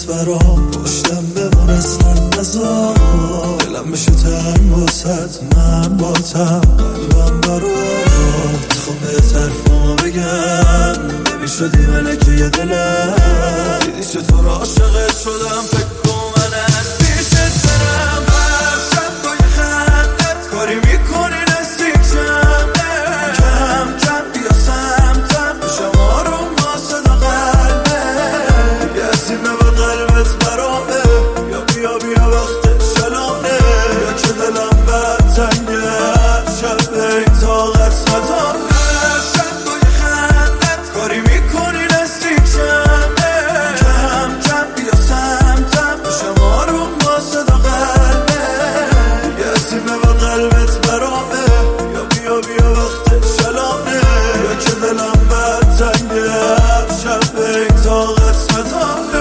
برام پشتم بمون اصلا نزار دلم بشه تنگ واسد من باتم قلبم برات خواه بهتر فما بگم نمیشدی ملکه یه دلم دیدی چطور عاشقت شدم فکر کن من از پیشت برم هر شب با یه خندت کاری میکنی نزدیک جمعه کم کم بیا سمتم بشم آروم واسه دا قلبه یه عزیمه و قلبت برامه یا بیا بیا وقت شلامه یا که دلم بد تنگه هر شب این طاقت نداره هر شب با یه خندت کاری میکنی نزدیک جمعه کم کم بیا سمتم بشم آروم واسه دا قلبه یه عزیمه و قلبت برامه یا بیا بیا وقت شلامه یا که دلم بد تنگه هر شب این طاقت نداره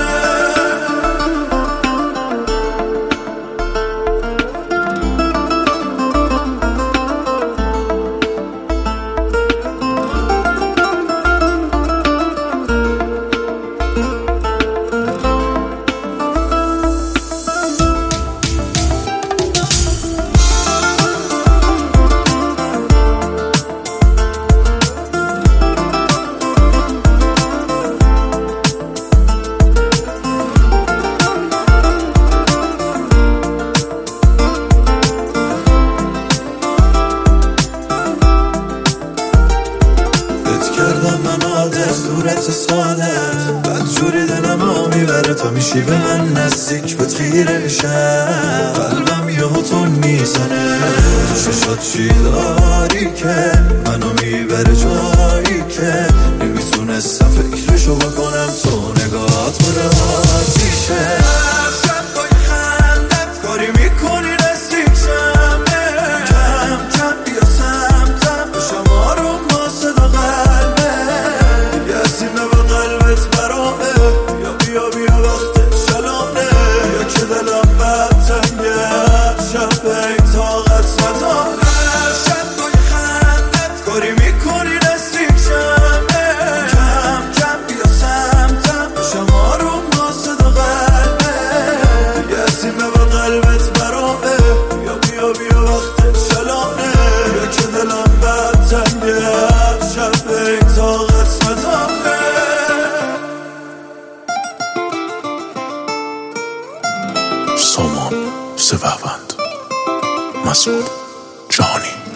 کردم من عادت صورت سادت بد جوری دلم ها میبره تا میشی به من نزدیک بهت خیره میشم قلبم یهو تون میزنه ششات چی داری که منو میبره جایی که نمیتونستم فکرشو بکنم تو نگاهات بره آتیشه هر شب با یه خندت کاری میکنی نزدیک جمعه کم کم بیا سمتم بشم آروم واسه دا قلبه یه عزیمه و قلبت برامه یا بیا بیا وقت شلامه یا که دلم بد تنگه هر شب این طاقت نداره هر شب با یه خندت کاری میکنی نزدیک جمعه کم کم بیا سمتم بشم آروم واسه دا قلبه یه عزیمه و قلبت برامه یا بیا بیا وقت شلامه یا که دلم بد تنگه هر شب این طاقت نداره سامان سپهبند مسعود جهانی